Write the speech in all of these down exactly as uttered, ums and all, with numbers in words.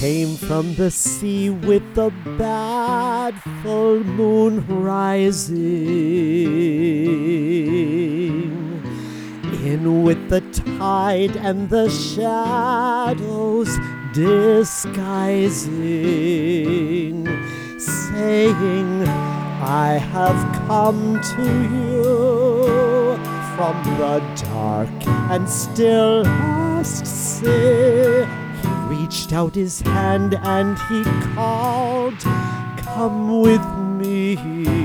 came from the sea with the bad full moon rising, in with the tide and the shadows disguising, saying, I have come to you from the dark and still lost sea. He reached out his hand and he called, come with me.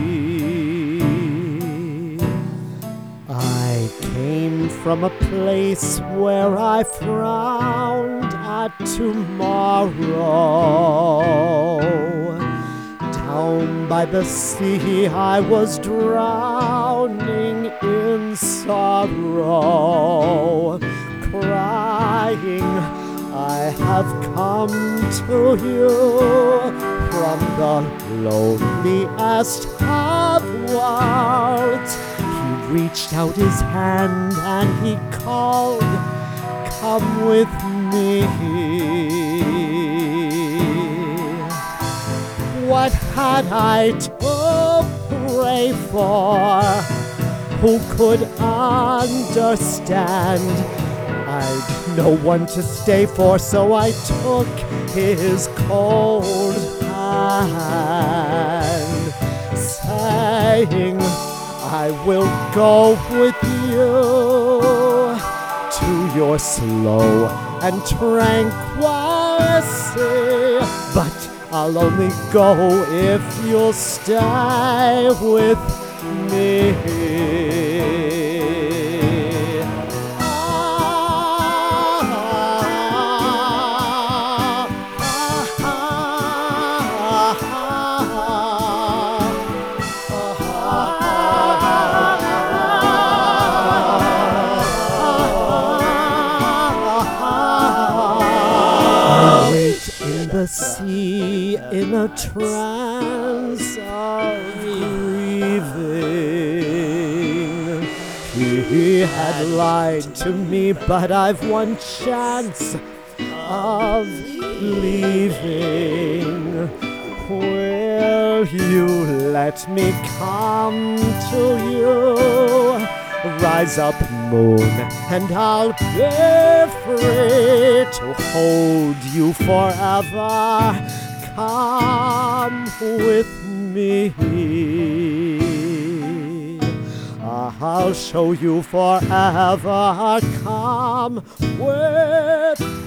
I came from a place where I frowned at tomorrow. Down by the sea I was drowning in sorrow, crying, I have come to you from the loneliest of worlds. He reached out his hand and he called, come with me. What had I to pray for? Who could understand? I'd no one to stay for, so I took his cold hand, saying, I will go with you to your slow and tranquil sea, but I'll only go if you'll stay with me. The sea in a trance of grieving. He had lied to me, but I've one chance of leaving. Will you let me come to you? Rise up, moon, and I'll be free to hold you forever. Come with me. I'll show you forever. Come with